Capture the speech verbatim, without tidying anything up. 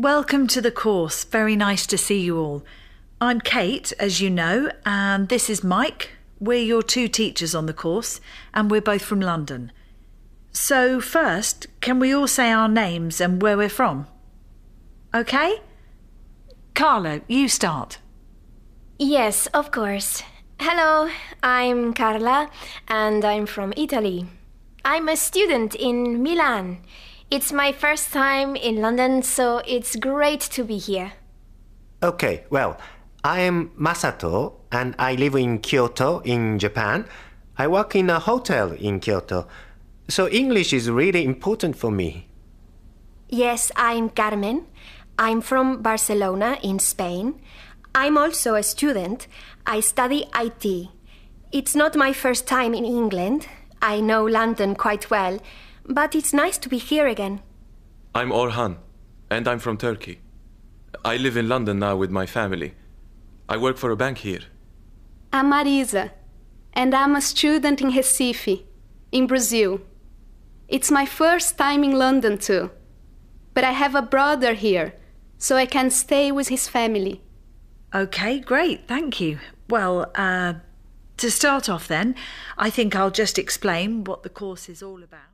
Welcome to the course. Very nice to see you all. I'm Kate, as you know, and this is Mike. We're your two teachers on the course, and we're both from London. So first, can we all say our names and where we're from? OK? Carlo, you start. Yes, of course. Hello, I'm Carla, and I'm from Italy. I'm a student in Milan. It's my first time in London, so it's great to be here. Okay, well, I'm Masato, and I live in Kyoto, in Japan. I work in a hotel in Kyoto, so English is really important for me. Yes, I'm Carmen. I'm from Barcelona, in Spain. I'm also a student. I study I T. It's not my first time in England. I know London quite well, but it's nice to be here again. I'm Orhan, and I'm from Turkey. I live in London now with my family. I work for a bank here. I'm Marisa, and I'm a student in Recife, in Brazil. It's my first time in London too, but I have a brother here, so I can stay with his family. OK, great, thank you. Well, uh, to start off then, I think I'll just explain what the course is all about.